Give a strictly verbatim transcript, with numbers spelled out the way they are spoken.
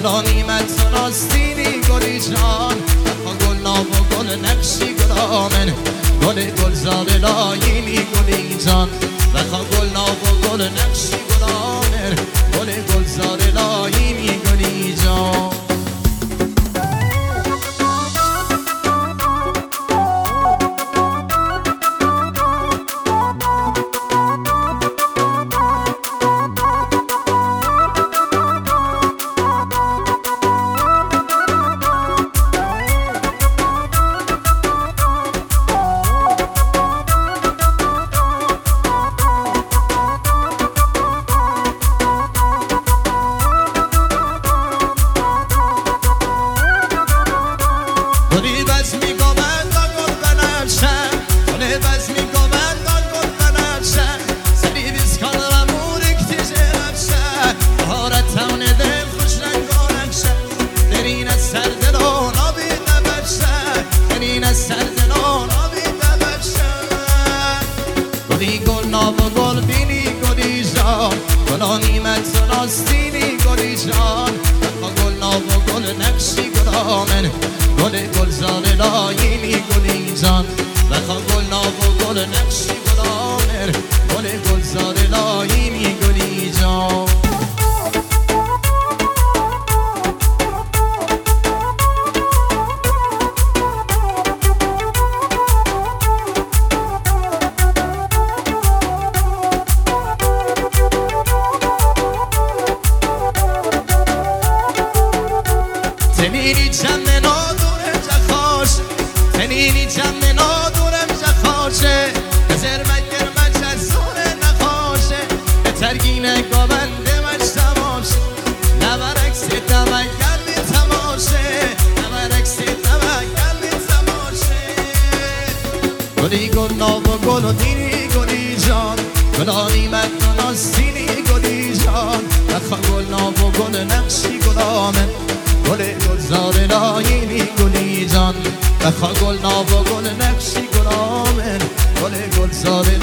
گلا نیمت و ناستینی گلی جان گل ناب و گل نقشی گلامن گل گلزار لاینی گلی جان بخوا گل ناب و گل نقشی گلامن گل گلزار لاینی گلی جان گلی گل ناب و گل بینی گلی جان گلا نیمت و ناستینی گلی جان بخوا گل ناب و گل نقشی گلامن گل گلزار لاینی گلی جان بخوا گل ناب و گل نقشی گلامن گل گلزار لاینی گلی جان تنینی جمع نادورم جخاش تنینی جمع نادورم جخاشه بزر مگر مجزور نخاشه به ترگین گابنده مج تماشه نبرکس دمگر می تماشه نبرکس دمگر می تماشه گلی گل ناب و گل و دینی گلی جان گلا نیمت و ناستینی گلی جان بخوا گل ناب و گل نقشی گلامن گل گلزار لاینی گلی جان بخوا گل ناب و گل نقشی گلامن گل گلزار